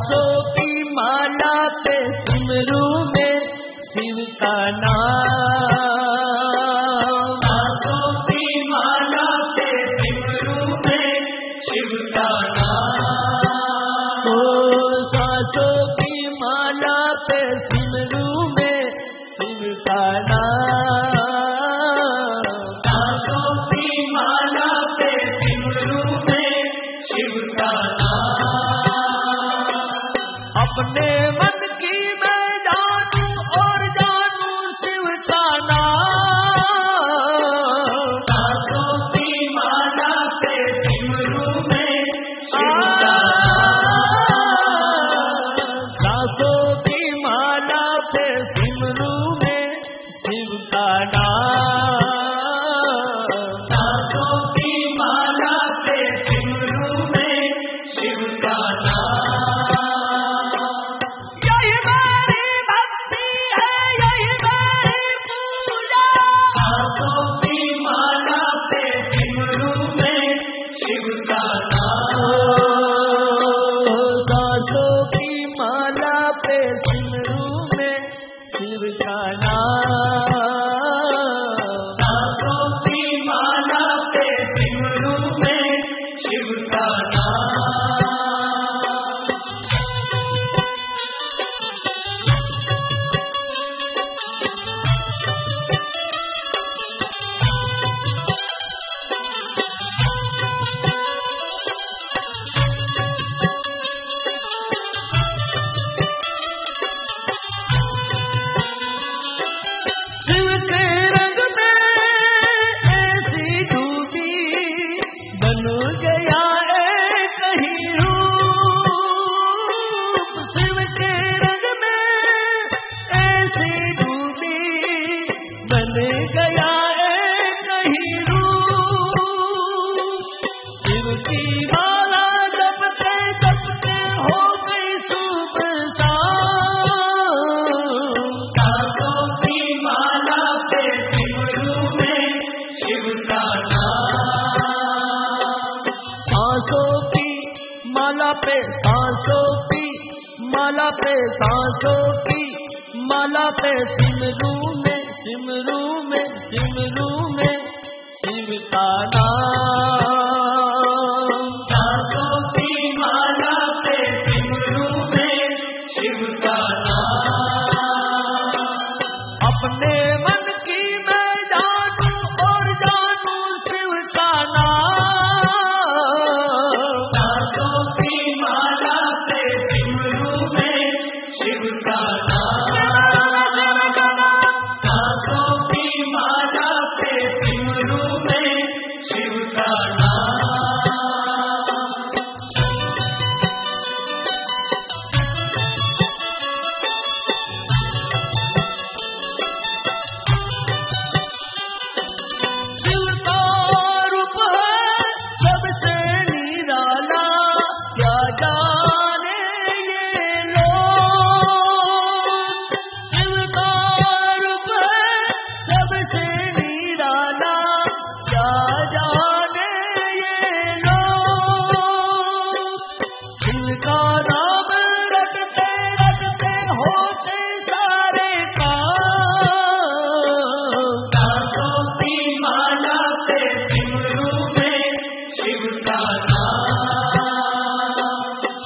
सांसों की माला पे सिमरू में शिव का नाम, सांसों की माला पे सिमरू में शिव का नाम। ओ सांसों की माला पे सिमरू में शिव का नाम, सांसों की माला पे सिमरू में शिव का नाम। अपने मन की मैं जानू और जानू शिव का नाम, सांसों की माला पे सिमरू में शिव का नाम। सांसों की माला पे सिमरू में शिव का नाम, सांसों की माला पे सिमरू में शिव का नाम। यही मेरी भक्ति है, यही मेरी पूजा, सांसों की माला पे सिमरू में शिव का नाम। सांसों की माला पे सिमरू में शिव का नाम, सांसों की माला पे सिमरू में शिव का नाम। शिव के रंग में ऐसी डूबी बन गया एक ही रूप, शिव के रंग में ऐसी डूबी बन गया एक ही रूप। शिव की माला जपते जपते हो गई सुबह शाम, सांसों की माला पे सिमरू में शिव का नाम। सांसों की माला पे सांसों की माला पे सांसों की माला पे सिमरू में सिमरू में सिमरू में शिव का नाम, सांसों की माला पे सिमरू में शिव का नाम। अपने मन की मैं जानू और जानू शिव का नाम, सांसों की माला पे सिमरू में शिव का नाम। सांसों की माला पे सिमरू में शिव का नाम। शिव का रूप है सबसे निराला, क्या जाने ये लोग। शिव का रूप है सबसे निराला, क्या जाने ये लोग। शिव का नाम रटते रटते होते सारे काम, सांसों की माला पे सिमरू में शिव का नाम।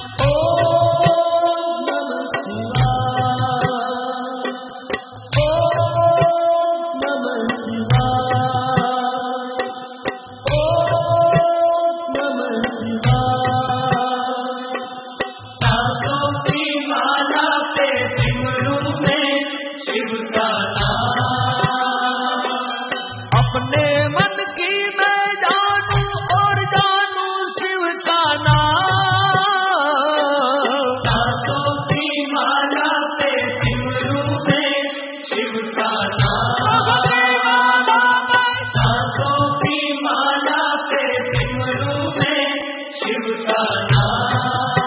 ओम नमः शिवाय, ओम नमः शिवाय, ओम नमः शिवाय। सांसों की माला पे सिमरू में शिव का नाम। अपने मन की मैं जानू और जानू शिव का नाम, सांसों की माला पे सिमरू में शिव का नाम। सांसों की माला पे सिमरू में शिव का नाम।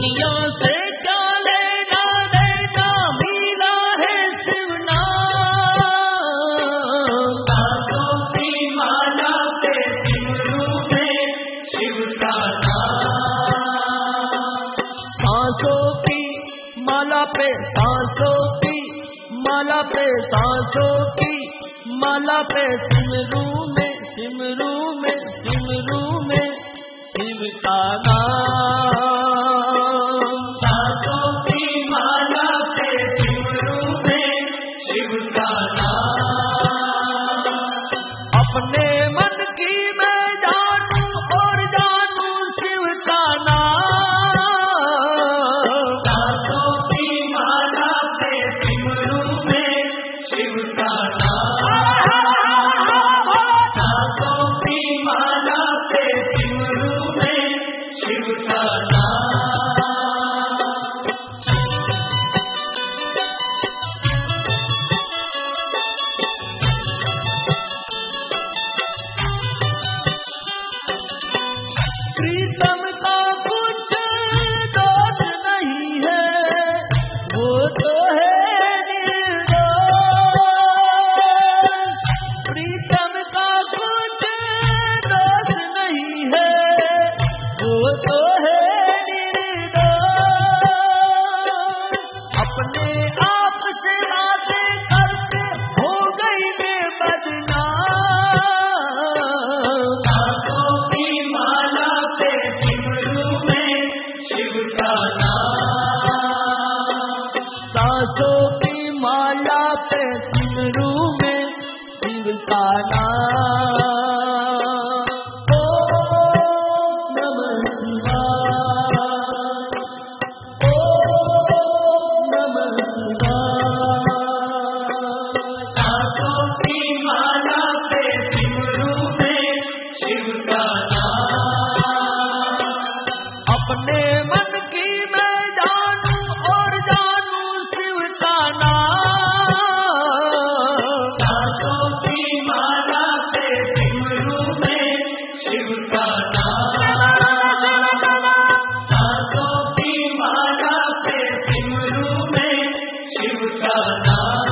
दुनिया से क्या लेना देना, मिला है शिव नाम। सांसों की माला पे सिमरू में शिव का नाम। सांसों की माला पे, सांसों की माला पे, सांसों की माला पे, सिमरू में, सिमरू में, सिमरू में शिव का नाम। सांसों की माला पे सिमरू में शिव का नाम। अपने मन की मैं जानू और जानू शिव का नाम। सांसों की माला पे सिमरू में शिव का नाम। सांसों की माला पे सिमरू में शिव का नाम। प्रीतम का कुछ दोष नहीं है, वो तो है निर्दोष। प्रीतम का कुछ दोष नहीं है, वो तो है निर्दोष। अपने आप से बातें करके हो गई मैं बदनाम। सांसों की माला पे सिमरू में शिव का नाम। सांसों की माला पे सिमरू में शिव का नाम। ओम नमः शिवाय, ओम नमः शिवाय। सांसों की माला पे सिमरू में शिव का नाम। अपने मन की मैं जानू और जानू शिव का नाम। सांसों की माला पे सिमरू में शिव का नाम। सांसों की माला पे सिमरू में शिव का नाम।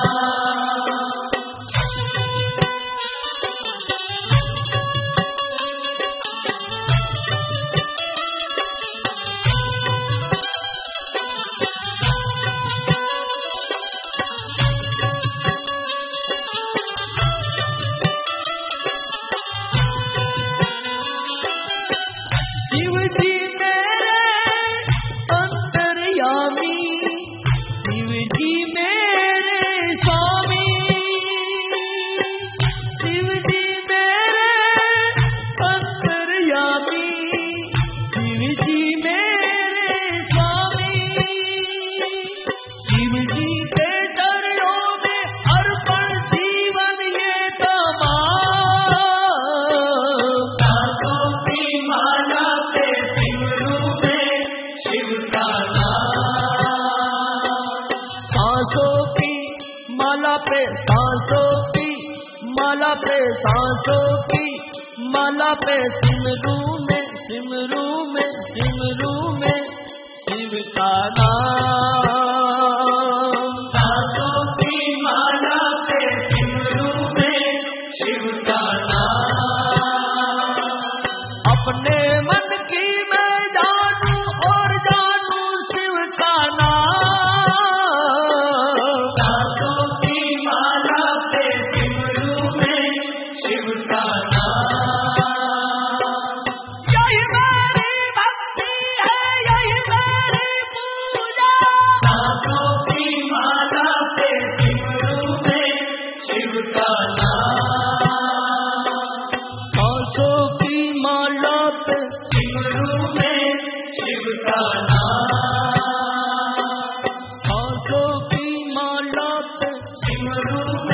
शिव जी मेरे अंतर्यामी, शिव जी मेरे स्वामी। शिव जी मेरे अंतर्यामी, शिव जी मेरे स्वामी। शिव जी के चरणों में अर्पण जीवन ये तमाम। सांसों की माला पे सिमरू में शिव का नाम। सांसों की माला पे, सांसों की माला पे, सांसों की माला पे, सिमरू में, सिमरू में, सिमरू में शिव का नाम। सांसों की माला पे सिमरू में शिव का नाम। अपने मन की मैं जानू और जानू शिव का नाम। सांसों की माला पे सिमरू में शिव का नाम। यही मेरी भक्ति है, यही मेरी पूजा। सांसों की माला पे सिमरू में शिव का नाम। सांसों की माला पे सिमरू में शिव का नाम। सांसों की माला पे सिमरू में